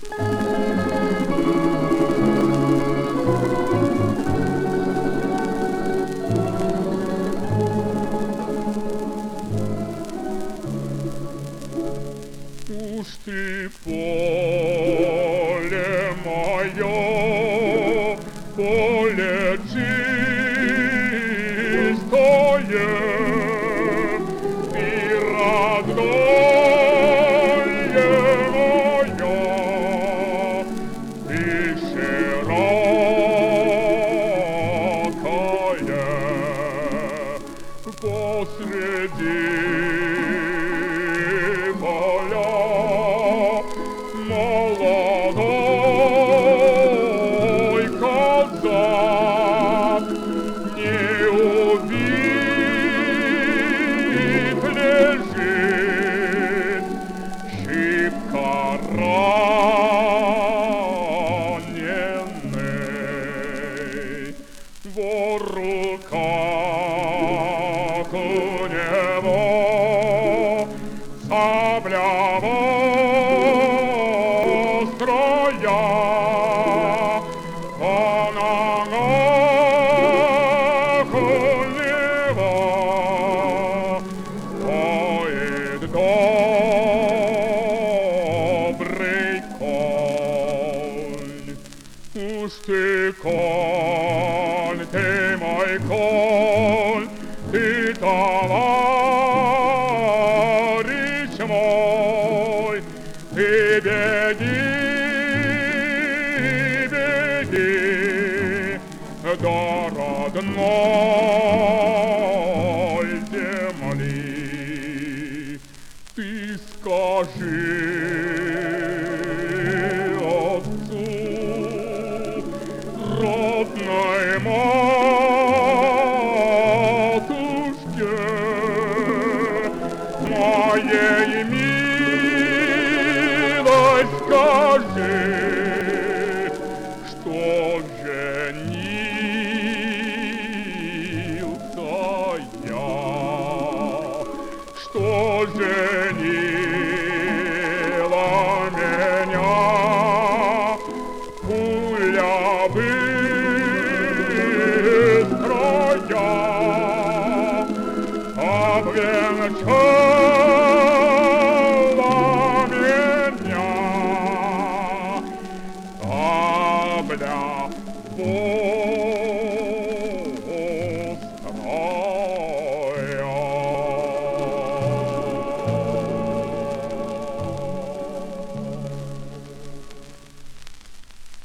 Уж ты поле мое, поле чистое, и родное мое, и широкое посреди молодой казак не убит лежит, шибко раненый, в руках у него сабля острая, а на ногах у него поет добрый конь. Уж ты конь, ты мой конь, ты товарищ мой, ты беги, беги до родной земли. Ты скажи отцу, родной матушке, моей милой скажи, что женился я, что женила меня пуля быстрая, обвенчала меня сабля.